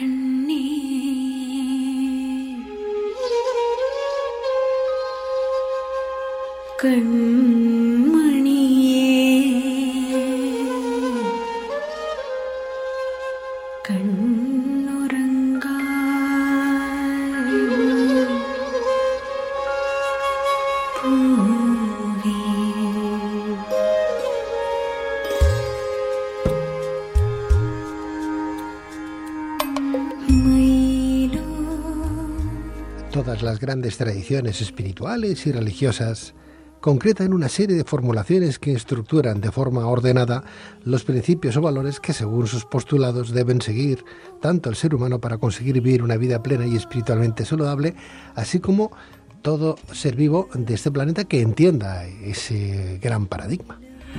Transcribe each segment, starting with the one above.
Todas las grandes tradiciones espirituales y religiosas concretan una serie de formulaciones que estructuran de forma ordenada los principios o valores que, según sus postulados, deben seguir tanto el ser humano para conseguir vivir una vida plena y espiritualmente saludable, así como todo ser vivo de este planeta que entienda ese gran paradigma.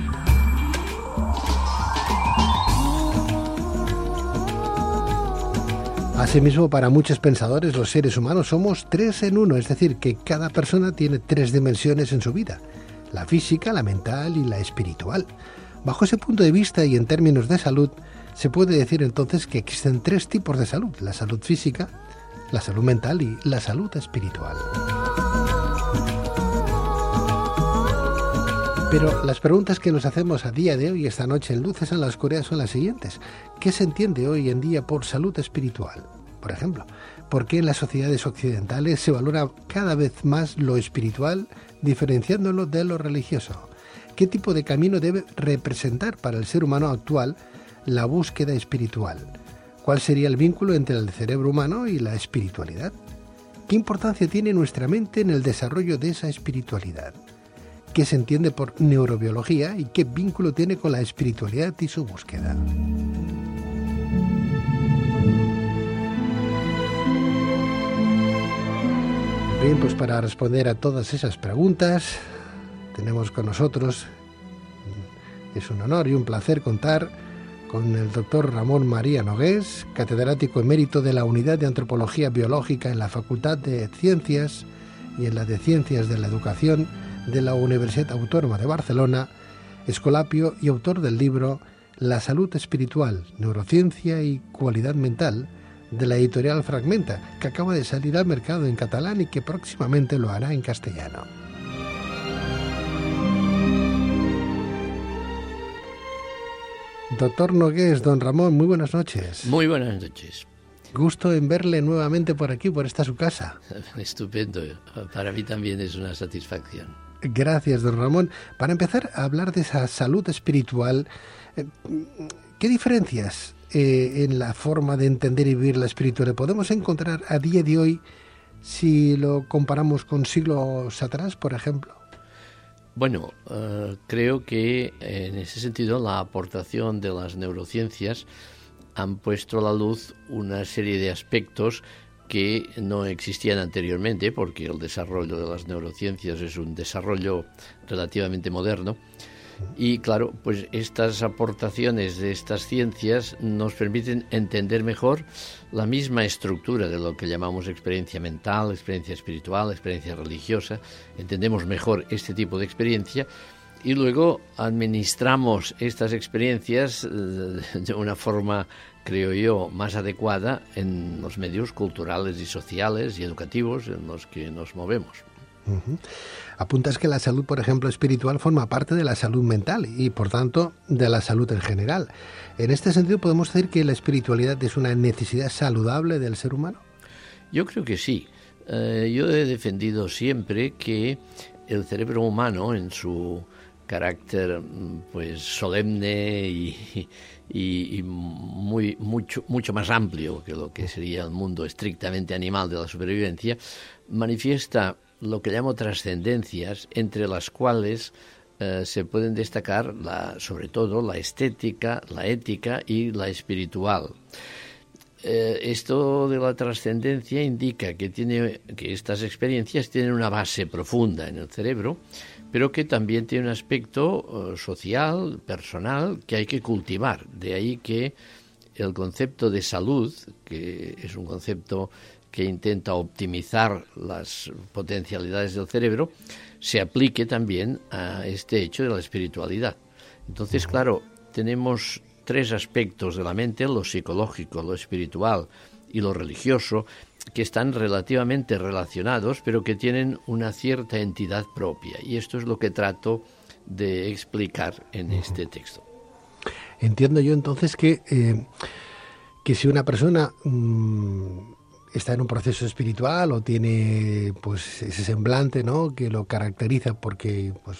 Asimismo, para muchos pensadores, los seres humanos somos 3 en 1, es decir, que cada persona tiene 3 dimensiones en su vida: la física, la mental y la espiritual. Bajo ese punto de vista y en términos de salud, se puede decir entonces que existen 3 tipos de salud: la salud física, la salud mental y la salud espiritual. Pero las preguntas que nos hacemos a día de hoy, esta noche en Luces en la Oscuridad, son las siguientes. ¿Qué se entiende hoy en día por salud espiritual? Por ejemplo, ¿por qué en las sociedades occidentales se valora cada vez más lo espiritual, diferenciándolo de lo religioso? ¿Qué tipo de camino debe representar para el ser humano actual la búsqueda espiritual? ¿Cuál sería el vínculo entre el cerebro humano y la espiritualidad? ¿Qué importancia tiene nuestra mente en el desarrollo de esa espiritualidad? ¿Qué se entiende por neurobiología y qué vínculo tiene con la espiritualidad y su búsqueda? Bien, pues para responder a todas esas preguntas tenemos con nosotros, es un honor y un placer contar con el doctor Ramón María Nogués, catedrático emérito de la Unidad de Antropología Biológica en la Facultad de Ciencias y en la de Ciencias de la Educación de la Universidad Autónoma de Barcelona, escolapio y autor del libro La salud espiritual, neurociencia y cualidad mental, de la editorial Fragmenta, que acaba de salir al mercado en catalán y que próximamente lo hará en castellano. Doctor Nogués, don Ramón, muy buenas noches. Muy buenas noches. Gusto en verle nuevamente por aquí, por esta su casa. Estupendo, para mí también es una satisfacción. Gracias, don Ramón. Para empezar a hablar de esa salud espiritual, ¿qué diferencias en la forma de entender y vivir la espiritualidad podemos encontrar a día de hoy si lo comparamos con siglos atrás, por ejemplo? Bueno, creo que en ese sentido la aportación de las neurociencias han puesto a la luz una serie de aspectos que no existían anteriormente, porque el desarrollo de las neurociencias es un desarrollo relativamente moderno. Y claro, pues estas aportaciones de estas ciencias nos permiten entender mejor la misma estructura de lo que llamamos experiencia mental, experiencia espiritual, experiencia religiosa. Entendemos mejor este tipo de experiencia y luego administramos estas experiencias de una forma, creo yo, más adecuada en los medios culturales y sociales y educativos en los que nos movemos. Uh-huh. Apuntas que la salud, por ejemplo, espiritual forma parte de la salud mental y, por tanto, de la salud en general. En este sentido, ¿podemos decir que la espiritualidad es una necesidad saludable del ser humano? Yo creo que sí. Yo he defendido siempre que el cerebro humano, en su carácter pues solemne y mucho más amplio que lo que sería el mundo estrictamente animal de la supervivencia, manifiesta lo que llamo trascendencias, entre las cuales se pueden destacar sobre todo la estética, la ética y la espiritual. Esto de la trascendencia indica que estas experiencias tienen una base profunda en el cerebro, pero que también tiene un aspecto social, personal, que hay que cultivar. De ahí que el concepto de salud, que es un concepto que intenta optimizar las potencialidades del cerebro, se aplique también a este hecho de la espiritualidad. Entonces, claro, tenemos tres aspectos de la mente, lo psicológico, lo espiritual y lo religioso, que están relativamente relacionados, pero que tienen una cierta entidad propia. Y esto es lo que trato de explicar en este texto. Entiendo yo entonces que si una persona está en un proceso espiritual o tiene pues ese semblante, ¿no?, que lo caracteriza porque pues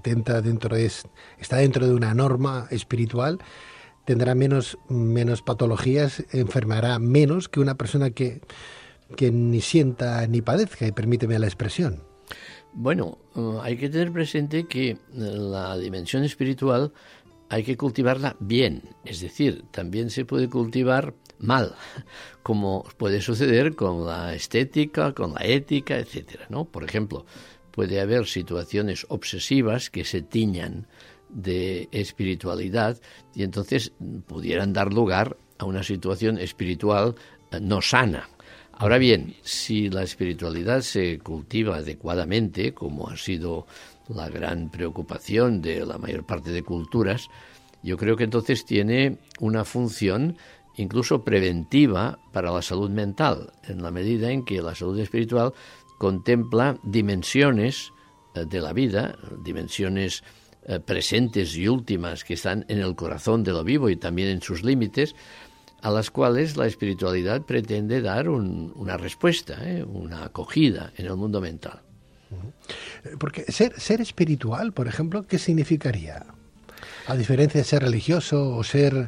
está dentro de una norma espiritual, tendrá menos patologías, enfermará menos que una persona que ni sienta ni padezca, y permíteme la expresión. Bueno, hay que tener presente que la dimensión espiritual hay que cultivarla bien, es decir, también se puede cultivar mal, como puede suceder con la estética, con la ética, etcétera, ¿no? Por ejemplo, puede haber situaciones obsesivas que se tiñan de espiritualidad y entonces pudieran dar lugar a una situación espiritual no sana. Ahora bien, si la espiritualidad se cultiva adecuadamente, como ha sido la gran preocupación de la mayor parte de culturas, yo creo que entonces tiene una función incluso preventiva para la salud mental, en la medida en que la salud espiritual contempla dimensiones de la vida, dimensiones presentes y últimas que están en el corazón de lo vivo y también en sus límites, a las cuales la espiritualidad pretende dar una respuesta, una acogida en el mundo mental. Porque ser espiritual, por ejemplo, ¿qué significaría? A diferencia de ser religioso o ser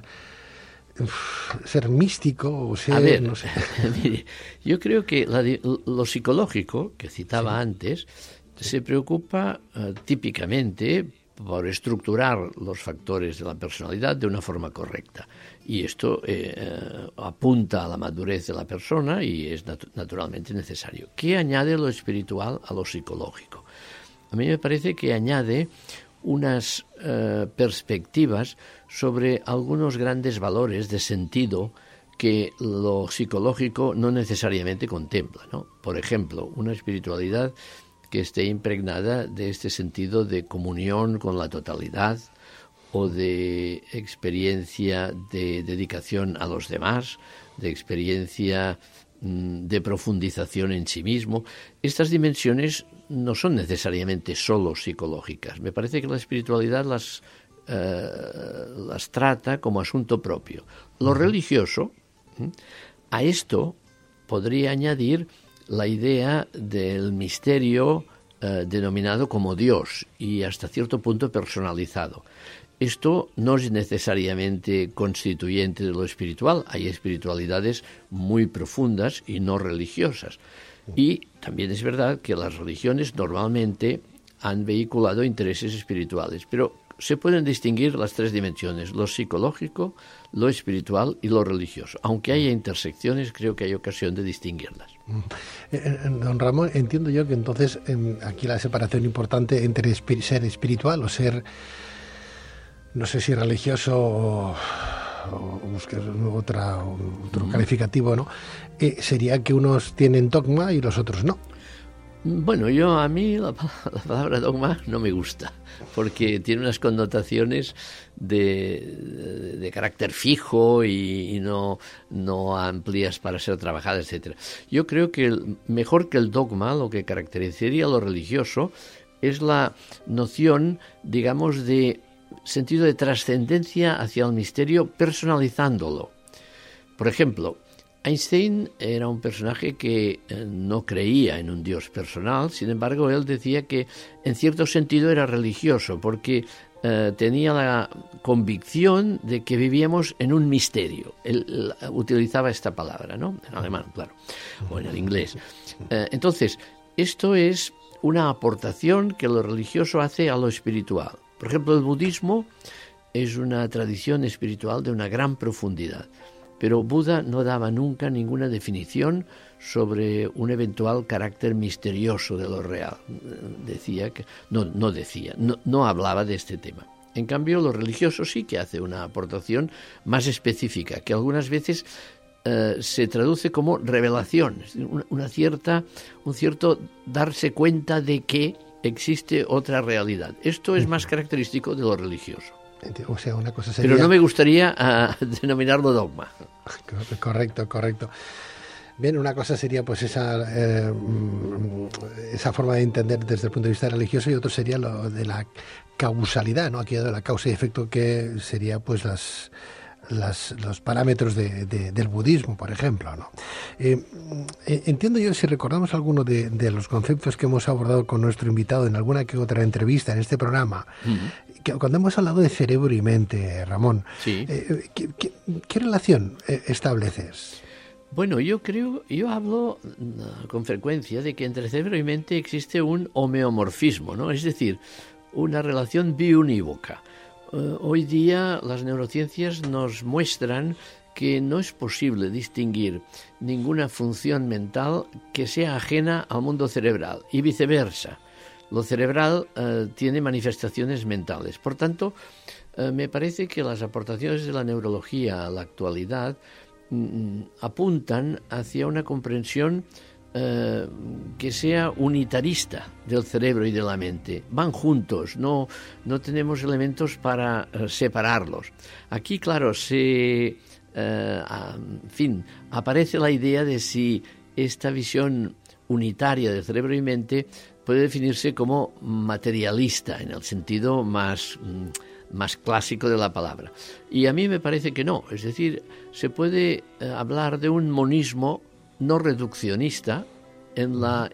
místico o ser... A ver, no sé. Mire, yo creo que lo psicológico, que citaba antes, se preocupa típicamente por estructurar los factores de la personalidad de una forma correcta. Y esto apunta a la madurez de la persona y es naturalmente necesario. ¿Qué añade lo espiritual a lo psicológico? A mí me parece que añade unas perspectivas sobre algunos grandes valores de sentido que lo psicológico no necesariamente contempla, ¿no? Por ejemplo, una espiritualidad que esté impregnada de este sentido de comunión con la totalidad o de experiencia de dedicación a los demás, de experiencia de profundización en sí mismo. Estas dimensiones no son necesariamente solo psicológicas. Me parece que la espiritualidad las trata como asunto propio. Lo religioso, a esto podría añadir la idea del misterio denominado como Dios y hasta cierto punto personalizado. Esto no es necesariamente constituyente de lo espiritual. Hay espiritualidades muy profundas y no religiosas. Y también es verdad que las religiones normalmente han vehiculado intereses espirituales, pero se pueden distinguir las tres dimensiones: lo psicológico, lo espiritual y lo religioso. Aunque haya intersecciones, creo que hay ocasión de distinguirlas. Don Ramón, entiendo yo que entonces aquí la separación importante entre ser espiritual o ser, no sé si religioso o buscar otro calificativo, ¿no? Sería que unos tienen dogma y los otros no. Bueno, a mí la palabra dogma no me gusta, porque tiene unas connotaciones de carácter fijo y no amplias para ser trabajadas, etcétera. Yo creo que mejor que el dogma, lo que caracterizaría lo religioso es la noción, digamos, de sentido de trascendencia hacia el misterio, personalizándolo. Por ejemplo, Einstein era un personaje que no creía en un Dios personal. Sin embargo, él decía que en cierto sentido era religioso porque tenía la convicción de que vivíamos en un misterio. Él utilizaba esta palabra, ¿no? En alemán, claro, o en el inglés. Entonces, esto es una aportación que lo religioso hace a lo espiritual. Por ejemplo, el budismo es una tradición espiritual de una gran profundidad. Pero Buda no daba nunca ninguna definición sobre un eventual carácter misterioso de lo real. Decía que no hablaba de este tema. En cambio, lo religioso sí que hace una aportación más específica, que algunas veces se traduce como revelación, un cierto darse cuenta de que existe otra realidad. Esto es más característico de lo religioso. O sea, una cosa sería... Pero no me gustaría denominarlo dogma. Correcto. Bien, una cosa sería pues esa forma de entender desde el punto de vista religioso, y otro sería lo de la causalidad, ¿no? Aquí de la causa y efecto, que sería pues los parámetros del budismo, por ejemplo, ¿no? Entiendo yo, si recordamos alguno de los conceptos que hemos abordado con nuestro invitado en alguna que otra entrevista en este programa, que cuando hemos hablado de cerebro y mente, Ramón, Sí. ¿qué relación estableces? Bueno, yo hablo con frecuencia de que entre cerebro y mente existe un homeomorfismo, ¿no? Es decir, una relación biunívoca. Hoy día las neurociencias nos muestran que no es posible distinguir ninguna función mental que sea ajena al mundo cerebral y viceversa. Lo cerebral tiene manifestaciones mentales. Por tanto, me parece que las aportaciones de la neurología a la actualidad apuntan hacia una comprensión que sea unitarista del cerebro y de la mente. Van juntos, no tenemos elementos para separarlos. Aquí, claro, aparece la idea de si esta visión unitaria de cerebro y mente puede definirse como materialista, en el sentido más clásico de la palabra. Y a mí me parece que no. Es decir, se puede hablar de un monismo no reduccionista en la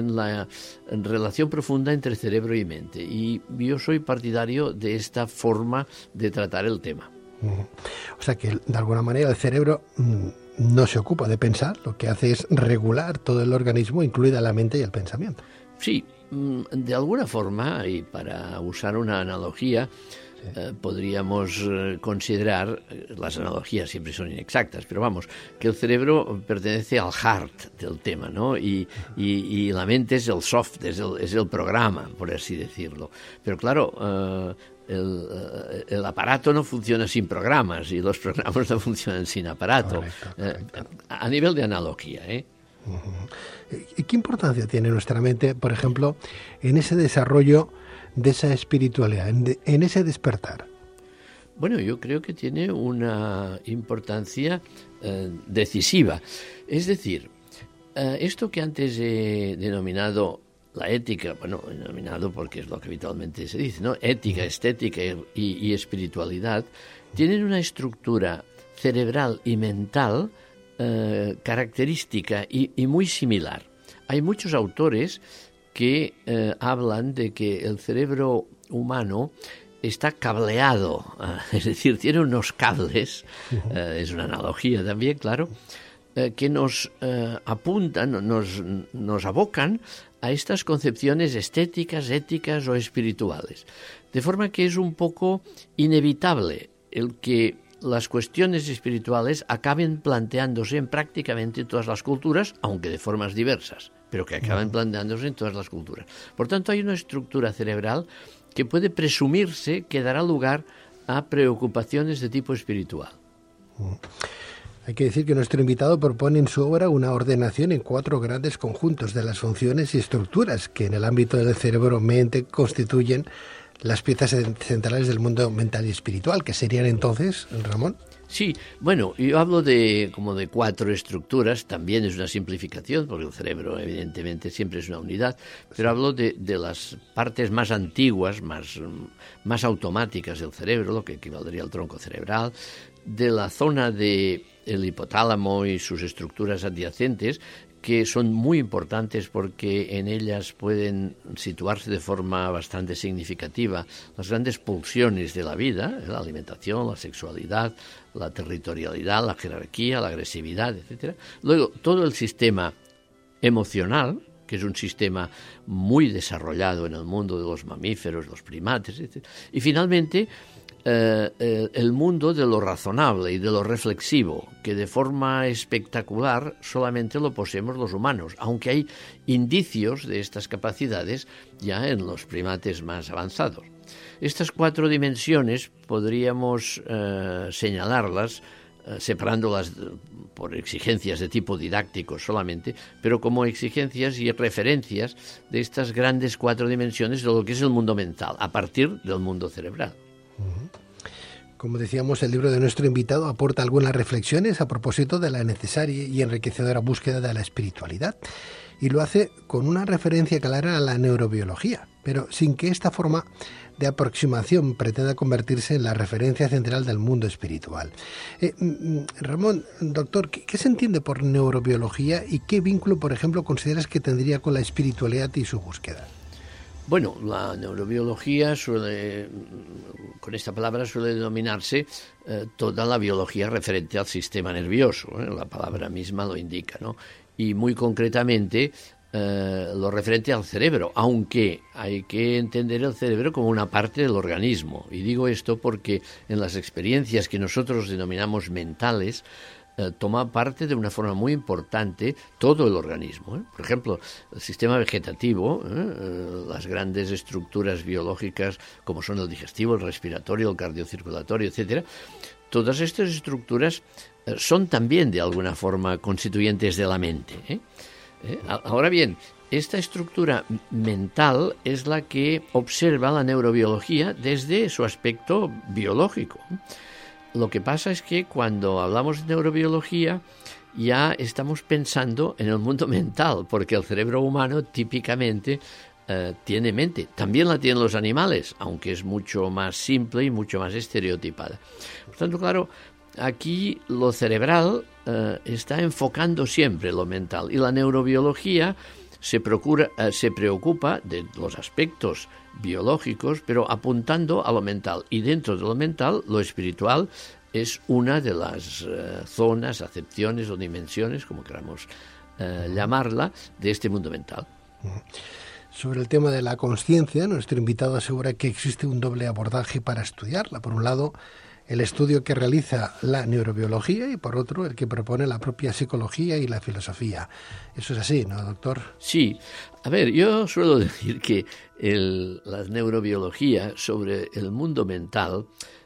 relación profunda entre cerebro y mente. Y yo soy partidario de esta forma de tratar el tema. O sea que, de alguna manera, el cerebro no se ocupa de pensar, lo que hace es regular todo el organismo, incluida la mente y el pensamiento. Sí, de alguna forma, y para usar una analogía, podríamos considerar, las analogías siempre son inexactas, pero vamos, que el cerebro pertenece al heart del tema, ¿no? Y la mente es el soft, es el programa, por así decirlo. Pero claro, el aparato no funciona sin programas y los programas no funcionan sin aparato. Correcto. A nivel de analogía, ¿Y qué importancia tiene nuestra mente, por ejemplo, en ese desarrollo de esa espiritualidad, en ese despertar? Bueno, yo creo que tiene una importancia decisiva. Es decir, esto que antes he denominado la ética, bueno, denominado porque es lo que habitualmente se dice, ¿no? Ética, estética y espiritualidad, tienen una estructura cerebral y mental característica y muy similar. Hay muchos autores que hablan de que el cerebro humano está cableado, es decir, tiene unos cables, es una analogía también, claro, que nos apuntan, nos abocan a estas concepciones estéticas, éticas o espirituales. De forma que es un poco inevitable el que las cuestiones espirituales acaben planteándose en prácticamente todas las culturas, aunque de formas diversas, pero que acaben planteándose en todas las culturas. Por tanto, hay una estructura cerebral que puede presumirse que dará lugar a preocupaciones de tipo espiritual. Hay que decir que nuestro invitado propone en su obra una ordenación en 4 grandes conjuntos de las funciones y estructuras que en el ámbito del cerebro-mente constituyen las piezas centrales del mundo mental y espiritual, que serían entonces, Ramón. Sí, bueno, yo hablo de 4 estructuras, también es una simplificación, porque el cerebro evidentemente siempre es una unidad, pero hablo de las partes más antiguas, más automáticas del cerebro, lo que equivaldría al tronco cerebral, de la zona del hipotálamo y sus estructuras adyacentes, que son muy importantes porque en ellas pueden situarse de forma bastante significativa las grandes pulsiones de la vida, la alimentación, la sexualidad, la territorialidad, la jerarquía, la agresividad, etc. Luego, todo el sistema emocional, que es un sistema muy desarrollado en el mundo de los mamíferos, los primates, etc. Y finalmente, el mundo de lo razonable y de lo reflexivo, que de forma espectacular solamente lo poseemos los humanos, aunque hay indicios de estas capacidades ya en los primates más avanzados. Estas 4 dimensiones podríamos señalarlas, separándolas por exigencias de tipo didáctico solamente, pero como exigencias y referencias de estas grandes 4 dimensiones de lo que es el mundo mental, a partir del mundo cerebral. Como decíamos, el libro de nuestro invitado aporta algunas reflexiones a propósito de la necesaria y enriquecedora búsqueda de la espiritualidad. Y lo hace con una referencia clara a la neurobiología, pero sin que esta forma de aproximación pretenda convertirse en la referencia central del mundo espiritual. Ramón, doctor, ¿qué se entiende por neurobiología y qué vínculo, por ejemplo, consideras que tendría con la espiritualidad y su búsqueda? Bueno, la neurobiología con esta palabra suele denominarse toda la biología referente al sistema nervioso, la palabra misma lo indica, ¿no? Y muy concretamente lo referente al cerebro, aunque hay que entender el cerebro como una parte del organismo. Y digo esto porque en las experiencias que nosotros denominamos mentales, toma parte de una forma muy importante todo el organismo. Por ejemplo, el sistema vegetativo, las grandes estructuras biológicas como son el digestivo, el respiratorio, el cardiocirculatorio, etcétera. Todas estas estructuras son también de alguna forma constituyentes de la mente. Ahora bien, esta estructura mental es la que observa la neurobiología desde su aspecto biológico. Lo que pasa es que cuando hablamos de neurobiología ya estamos pensando en el mundo mental, porque el cerebro humano típicamente tiene mente. También la tienen los animales, aunque es mucho más simple y mucho más estereotipada. Por tanto, claro, aquí lo cerebral está enfocando siempre lo mental y la neurobiología se preocupa de los aspectos biológicos, pero apuntando a lo mental. Y dentro de lo mental, lo espiritual es una de las zonas, acepciones o dimensiones, como queramos llamarla, de este mundo mental. Sobre el tema de la consciencia, nuestro invitado asegura que existe un doble abordaje para estudiarla. Por un lado, el estudio que realiza la neurobiología y por otro el que propone la propia psicología y la filosofía. Eso es así, ¿no, doctor? Sí. A ver, yo suelo decir que la neurobiología sobre el mundo mental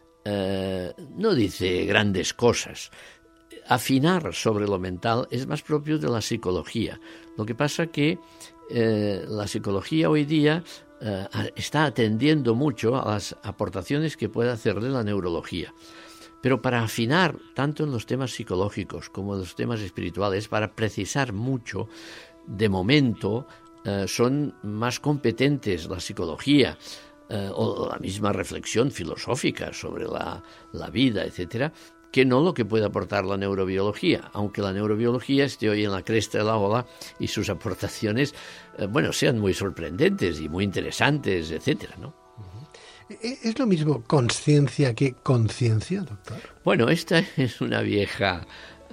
no dice grandes cosas. Afinar sobre lo mental es más propio de la psicología. Lo que pasa que la psicología hoy día está atendiendo mucho a las aportaciones que puede hacerle la neurología. Pero para afinar, tanto en los temas psicológicos como en los temas espirituales, para precisar mucho, de momento son más competentes la psicología o la misma reflexión filosófica sobre la vida, etcétera, que no lo que puede aportar la neurobiología, aunque la neurobiología esté hoy en la cresta de la ola y sus aportaciones, sean muy sorprendentes y muy interesantes, etcétera, ¿no? ¿Es lo mismo conciencia que conciencia, doctor? Bueno, esta es una vieja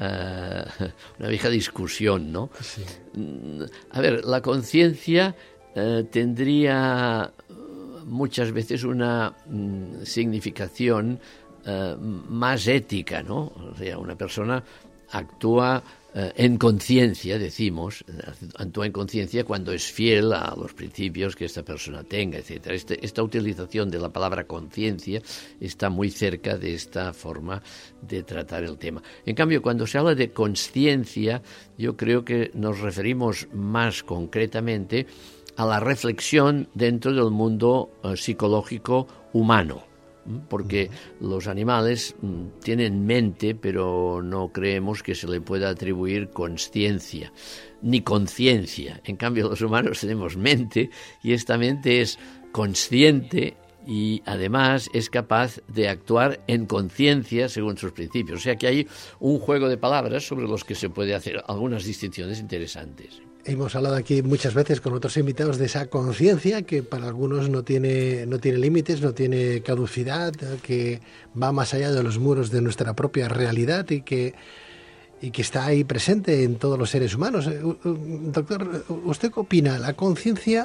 discusión, ¿no? Sí. A ver, la conciencia tendría muchas veces una significación más ética, ¿no? O sea, una persona actúa en conciencia, decimos, actúa en conciencia cuando es fiel a los principios que esta persona tenga, etcétera. Esta utilización de la palabra conciencia está muy cerca de esta forma de tratar el tema. En cambio, cuando se habla de consciencia, yo creo que nos referimos más concretamente a la reflexión dentro del mundo psicológico humano. Porque los animales tienen mente, pero no creemos que se le pueda atribuir consciencia ni conciencia. En cambio, los humanos tenemos mente y esta mente es consciente y además es capaz de actuar en conciencia según sus principios. O sea que hay un juego de palabras sobre los que se puede hacer algunas distinciones interesantes. Hemos hablado aquí muchas veces con otros invitados de esa conciencia que para algunos no tiene límites, no tiene caducidad, que va más allá de los muros de nuestra propia realidad y que está ahí presente en todos los seres humanos. Doctor, ¿usted qué opina? ¿La conciencia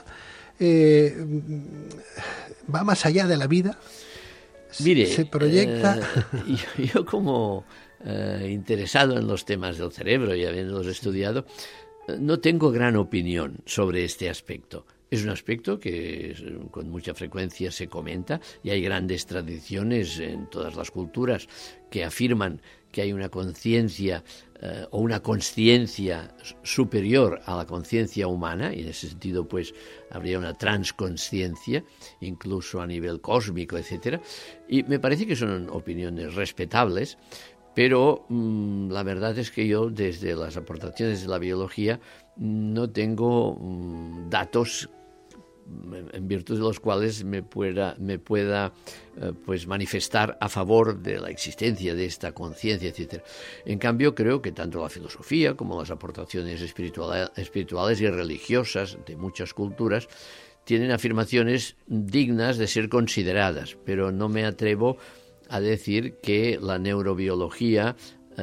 va más allá de la vida? Mire, ¿se proyecta? Yo como interesado en los temas del cerebro y habiéndolos estudiado, no tengo gran opinión sobre este aspecto. Es un aspecto que con mucha frecuencia se comenta y hay grandes tradiciones en todas las culturas que afirman que hay una conciencia o una conciencia superior a la conciencia humana, y en ese sentido pues habría una transconsciencia, incluso a nivel cósmico, etcétera. Y me parece que son opiniones respetables, pero la verdad es que yo, desde las aportaciones de la biología, no tengo datos en virtud de los cuales me pueda pues manifestar a favor de la existencia de esta conciencia, etcétera. En cambio, creo que tanto la filosofía como las aportaciones espirituales y religiosas de muchas culturas tienen afirmaciones dignas de ser consideradas, pero no me atrevo a decir que la neurobiología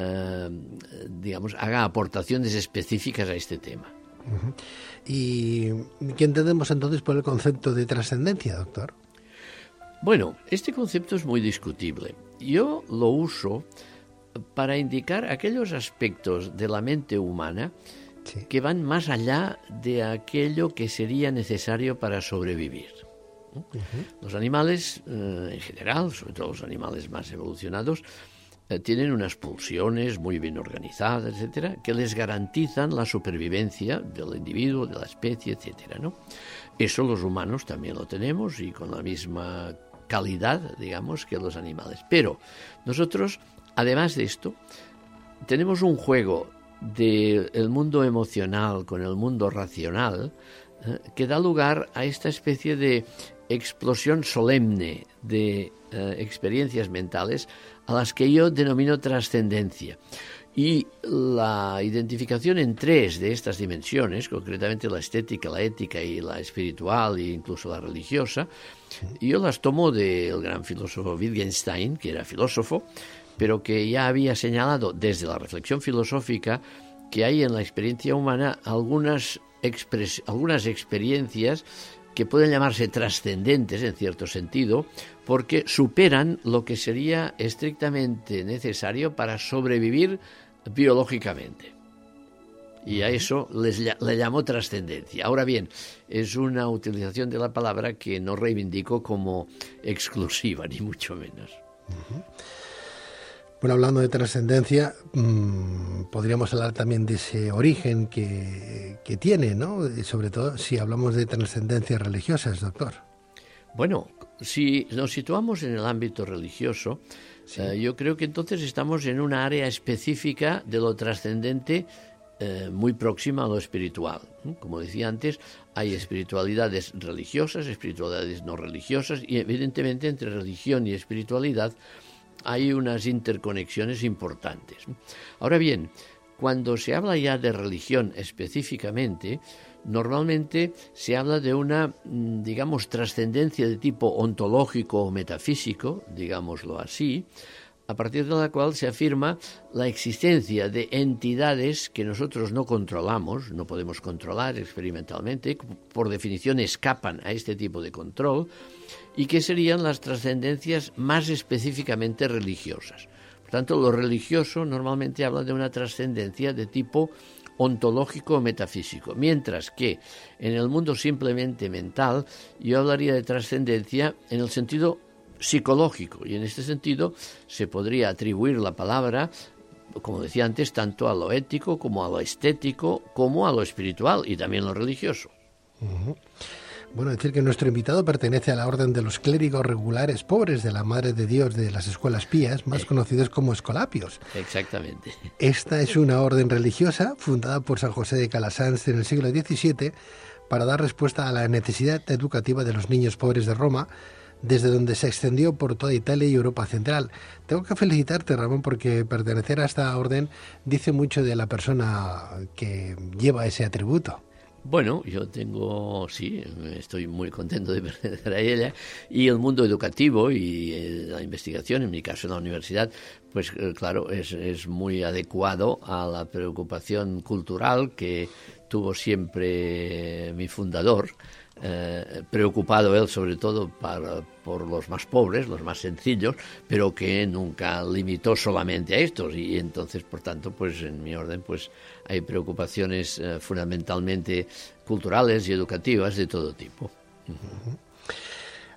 haga aportaciones específicas a este tema. Uh-huh. ¿Y qué entendemos entonces por el concepto de trascendencia, doctor? Bueno, este concepto es muy discutible. Yo lo uso para indicar aquellos aspectos de la mente humana que van más allá de aquello que sería necesario para sobrevivir. Uh-huh. Los animales, en general, sobre todo los animales más evolucionados, tienen unas pulsiones muy bien organizadas, etcétera, que les garantizan la supervivencia del individuo, de la especie, etcétera, ¿no? Eso los humanos también lo tenemos y con la misma calidad, digamos, que los animales. Pero nosotros, además de esto, tenemos un juego del mundo emocional con el mundo racional que da lugar a esta especie de explosión solemne de experiencias mentales a las que yo denomino trascendencia. Y la identificación en tres de estas dimensiones, concretamente la estética, la ética y la espiritual e incluso la religiosa, yo las tomo del gran filósofo Wittgenstein, que era filósofo, pero que ya había señalado desde la reflexión filosófica que hay en la experiencia humana algunas experiencias que pueden llamarse trascendentes en cierto sentido, porque superan lo que sería estrictamente necesario para sobrevivir biológicamente. Y a eso le llamo trascendencia. Ahora bien, es una utilización de la palabra que no reivindico como exclusiva, ni mucho menos. Uh-huh. Bueno, hablando de trascendencia, podríamos hablar también de ese origen que tiene, ¿no? Sobre todo si hablamos de trascendencias religiosas, doctor. Bueno, si nos situamos en el ámbito religioso, sí, yo creo que entonces estamos en una área específica de lo trascendente muy próxima a lo espiritual. Como decía antes, hay espiritualidades religiosas, espiritualidades no religiosas, y evidentemente entre religión y espiritualidad hay unas interconexiones importantes. Ahora bien, cuando se habla ya de religión específicamente, normalmente se habla de una, digamos, trascendencia de tipo ontológico o metafísico, digámoslo así, a partir de la cual se afirma la existencia de entidades que nosotros no controlamos, no podemos controlar experimentalmente, por definición escapan a este tipo de control, y que serían las trascendencias más específicamente religiosas. Por tanto, lo religioso normalmente habla de una trascendencia de tipo ontológico o metafísico, mientras que en el mundo simplemente mental yo hablaría de trascendencia en el sentido psicológico, y en este sentido se podría atribuir la palabra, como decía antes, tanto a lo ético como a lo estético como a lo espiritual y también lo religioso. Uh-huh. Bueno, decir que nuestro invitado pertenece a la orden de los clérigos regulares pobres de la Madre de Dios de las Escuelas Pías, más conocidos como escolapios. Exactamente. Esta es una orden religiosa fundada por San José de Calasanz en el siglo XVII para dar respuesta a la necesidad educativa de los niños pobres de Roma, desde donde se extendió por toda Italia y Europa Central. Tengo que felicitarte, Ramón, porque pertenecer a esta orden dice mucho de la persona que lleva ese atributo. Bueno, yo estoy muy contento de pertenecer a ella, y el mundo educativo y la investigación, en mi caso en la universidad, pues claro, es muy adecuado a la preocupación cultural que tuvo siempre mi fundador, preocupado él sobre todo por los más pobres, los más sencillos, pero que nunca limitó solamente a estos, y entonces, por tanto, pues en mi orden pues hay preocupaciones fundamentalmente culturales y educativas de todo tipo. Uh-huh.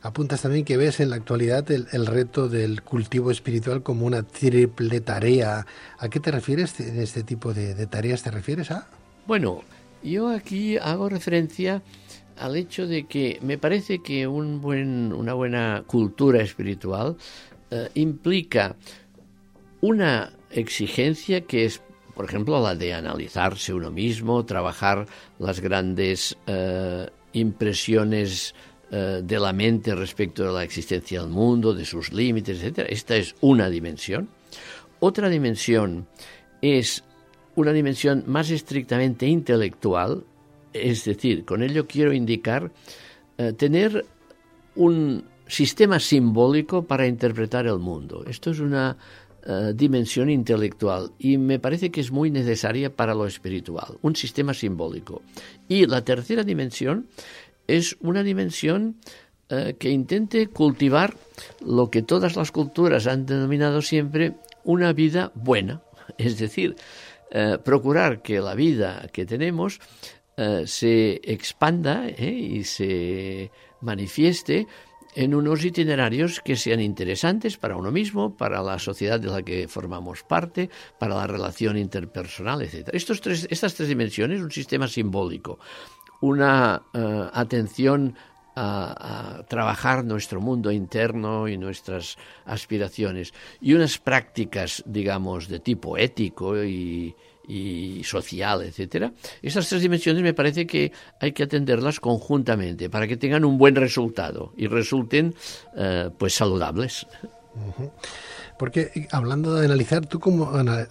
Apuntas también que ves en la actualidad el reto del cultivo espiritual como una triple tarea. ¿A qué te refieres en este tipo de tareas? ¿Te refieres a...? Bueno, yo aquí hago referencia al hecho de que me parece que una buena cultura espiritual implica una exigencia que es, por ejemplo, la de analizarse uno mismo, trabajar las grandes impresiones de la mente respecto de la existencia del mundo, de sus límites, etcétera. Esta es una dimensión. Otra dimensión es una dimensión más estrictamente intelectual, es decir, con ello quiero indicar tener un sistema simbólico para interpretar el mundo. Esto es una dimensión intelectual y me parece que es muy necesaria para lo espiritual, un sistema simbólico. Y la tercera dimensión es una dimensión que intente cultivar lo que todas las culturas han denominado siempre una vida buena, es decir, procurar que la vida que tenemos se expanda y se manifieste en unos itinerarios que sean interesantes para uno mismo, para la sociedad de la que formamos parte, para la relación interpersonal, etc. Estas tres dimensiones, un sistema simbólico, una atención a trabajar nuestro mundo interno y nuestras aspiraciones, y unas prácticas, digamos, de tipo ético y social, etcétera. Esas tres dimensiones me parece que hay que atenderlas conjuntamente para que tengan un buen resultado y resulten pues saludables. Uh-huh. Porque hablando de analizar, ¿tú cómo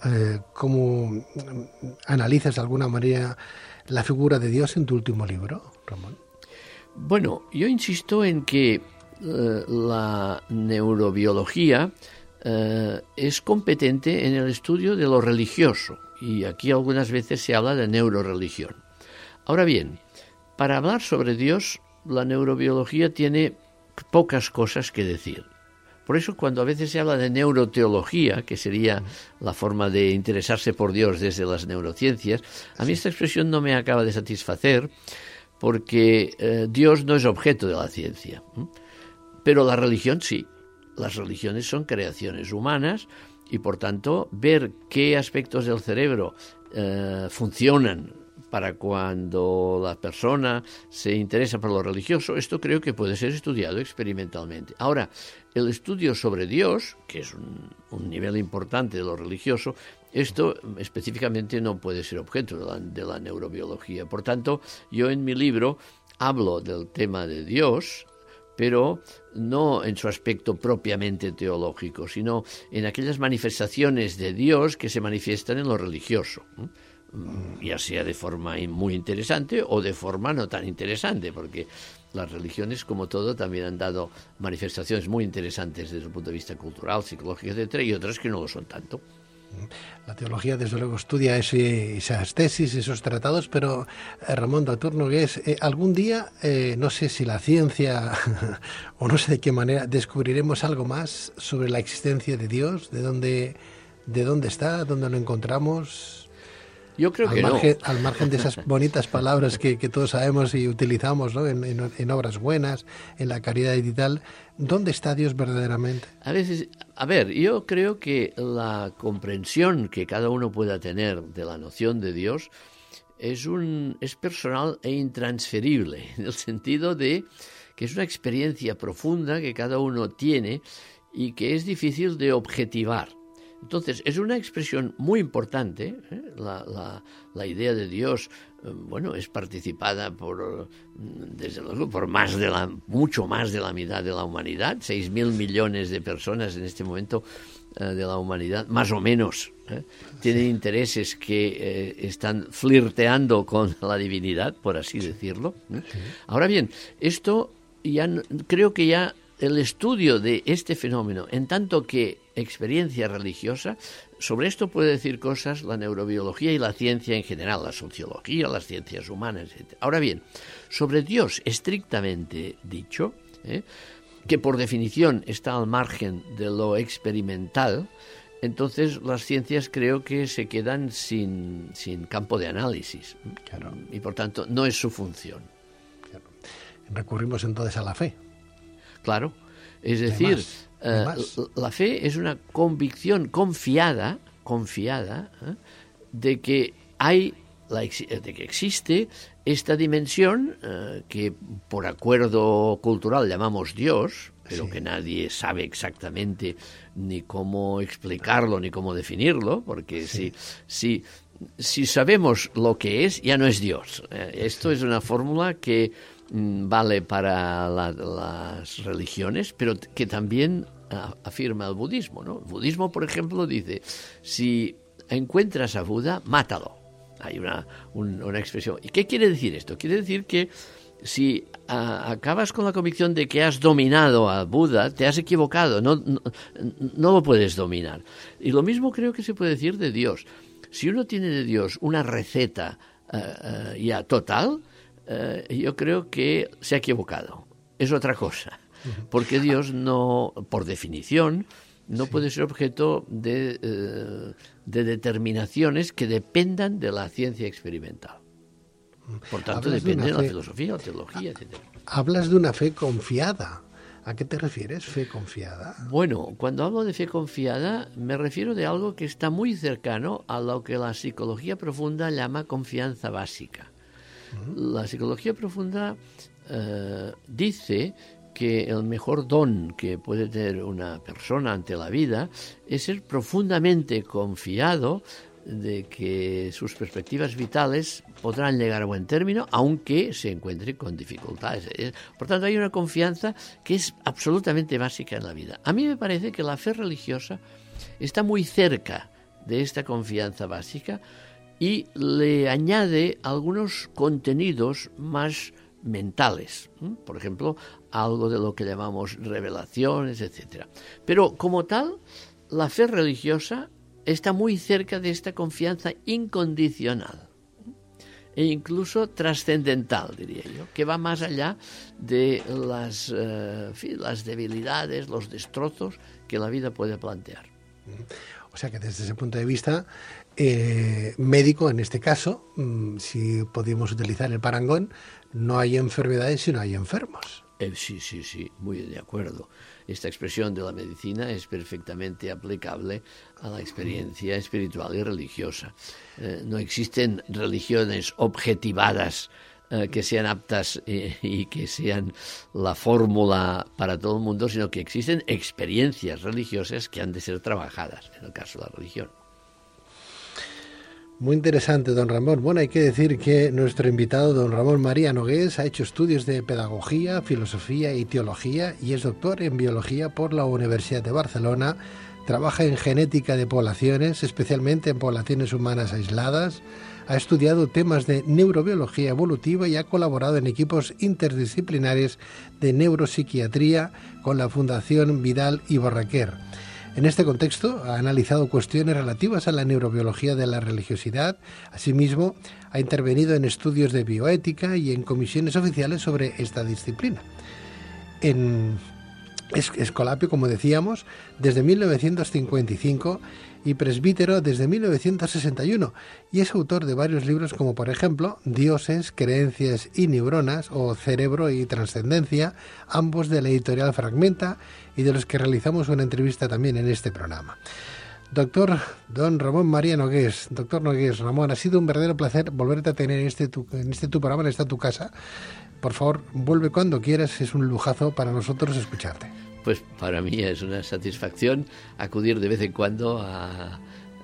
analizas de alguna manera la figura de Dios en tu último libro, Ramón? Bueno, yo insisto en que la neurobiología es competente en el estudio de lo religioso, y aquí algunas veces se habla de neuroreligión. Ahora bien, para hablar sobre Dios, la neurobiología tiene pocas cosas que decir. Por eso, cuando a veces se habla de neuroteología, que sería la forma de interesarse por Dios desde las neurociencias, a mí esta expresión no me acaba de satisfacer, porque Dios no es objeto de la ciencia. Pero la religión sí. Las religiones son creaciones humanas y, por tanto, ver qué aspectos del cerebro funcionan para cuando la persona se interesa por lo religioso, esto creo que puede ser estudiado experimentalmente. Ahora, el estudio sobre Dios, que es un nivel importante de lo religioso, esto específicamente no puede ser objeto de la neurobiología. Por tanto, yo en mi libro hablo del tema de Dios, pero no en su aspecto propiamente teológico, sino en aquellas manifestaciones de Dios que se manifiestan en lo religioso, ya sea de forma muy interesante o de forma no tan interesante, porque las religiones, como todo, también han dado manifestaciones muy interesantes desde el punto de vista cultural, psicológico, etcétera, y otras que no lo son tanto. La teología, desde luego, estudia esas tesis, esos tratados, pero Ramón Dautor Nogués, algún día, no sé si la ciencia o no sé de qué manera, descubriremos algo más sobre la existencia de Dios, de dónde está, dónde lo encontramos. Yo creo que no. Al margen de esas bonitas palabras que todos sabemos y utilizamos, ¿no? en obras buenas, en la caridad y tal, ¿dónde está Dios verdaderamente? Yo creo que la comprensión que cada uno pueda tener de la noción de Dios es personal e intransferible, en el sentido de que es una experiencia profunda que cada uno tiene y que es difícil de objetivar. Entonces, es una expresión muy importante, la idea de Dios, es participada desde luego, por mucho más de la mitad de la humanidad, 6.000 millones de personas en este momento de la humanidad, más o menos, tienen intereses que están flirteando con la divinidad, por así decirlo. Ahora bien, esto creo que ya el estudio de este fenómeno, en tanto que experiencia religiosa, sobre esto puede decir cosas la neurobiología y la ciencia en general, la sociología, las ciencias humanas, etc. Ahora bien, sobre Dios estrictamente dicho, que por definición está al margen de lo experimental, entonces las ciencias creo que se quedan sin campo de análisis. Claro. Y por tanto no es su función. Claro. Recurrimos entonces a la fe. claro. Es decir, la fe es una convicción confiada, de que de que existe esta dimensión que por acuerdo cultural llamamos Dios, pero que nadie sabe exactamente ni cómo explicarlo ni cómo definirlo, porque si sabemos lo que es, ya no es Dios. Esto es una fórmula que vale para las religiones, pero que también afirma el budismo, ¿no? El budismo, por ejemplo, dice, si encuentras a Buda, mátalo. Hay una expresión. ¿Y qué quiere decir esto? Quiere decir que si acabas con la convicción de que has dominado a Buda, te has equivocado, no lo puedes dominar. Y lo mismo creo que se puede decir de Dios. Si uno tiene de Dios una receta ya total, yo creo que se ha equivocado. Es otra cosa. Porque Dios no, por definición, no puede ser objeto de determinaciones que dependan de la ciencia experimental. Por tanto, depende de la filosofía o teología, etc. Hablas de una fe confiada. ¿A qué te refieres, fe confiada? Bueno, cuando hablo de fe confiada, me refiero de algo que está muy cercano a lo que la psicología profunda llama confianza básica. La psicología profunda dice que el mejor don que puede tener una persona ante la vida es ser profundamente confiado de que sus perspectivas vitales podrán llegar a buen término, aunque se encuentre con dificultades. Por tanto, hay una confianza que es absolutamente básica en la vida. A mí me parece que la fe religiosa está muy cerca de esta confianza básica y le añade algunos contenidos más mentales, por ejemplo, algo de lo que llamamos revelaciones, etc. Pero como tal, la fe religiosa está muy cerca de esta confianza incondicional e incluso trascendental, diría yo, que va más allá de las debilidades, los destrozos que la vida puede plantear. O sea que desde ese punto de vista médico, en este caso, si podemos utilizar el parangón, no hay enfermedades sino hay enfermos. Sí, muy de acuerdo. Esta expresión de la medicina es perfectamente aplicable a la experiencia espiritual y religiosa. No existen religiones objetivadas que sean aptas y que sean la fórmula para todo el mundo, sino que existen experiencias religiosas que han de ser trabajadas, en el caso de la religión. Muy interesante, don Ramón. Bueno, hay que decir que nuestro invitado, don Ramón María Nogués, ha hecho estudios de pedagogía, filosofía y teología y es doctor en biología por la Universidad de Barcelona. Trabaja en genética de poblaciones, especialmente en poblaciones humanas aisladas. Ha estudiado temas de neurobiología evolutiva y ha colaborado en equipos interdisciplinares de neuropsiquiatría con la Fundación Vidal y Barraquer. En este contexto, ha analizado cuestiones relativas a la neurobiología de la religiosidad. Asimismo, ha intervenido en estudios de bioética y en comisiones oficiales sobre esta disciplina. En Escolapio, como decíamos, desde 1955 y presbítero desde 1961, y es autor de varios libros como, por ejemplo, Dioses, Creencias y Neuronas o Cerebro y Trascendencia, ambos de la editorial Fragmenta, y de los que realizamos una entrevista también en este programa. Doctor don Ramón María Nogués, doctor Nogués, Ramón, ha sido un verdadero placer volverte a tener en este tu programa, en esta tu casa. Por favor, vuelve cuando quieras, es un lujazo para nosotros escucharte. Pues para mí es una satisfacción acudir de vez en cuando a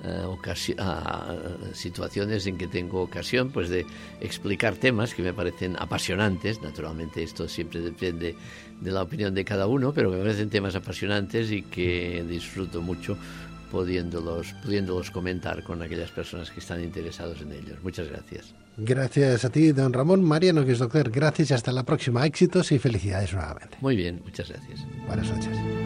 situaciones en que tengo ocasión pues de explicar temas que me parecen apasionantes. Naturalmente esto siempre depende de la opinión de cada uno, pero me parecen temas apasionantes y que disfruto mucho pudiéndolos comentar con aquellas personas que están interesados en ellos. Muchas gracias. Gracias a ti, don Ramón María Nogués, doctor. Gracias y hasta la próxima. Éxitos y felicidades nuevamente. Muy bien, muchas gracias. Buenas noches.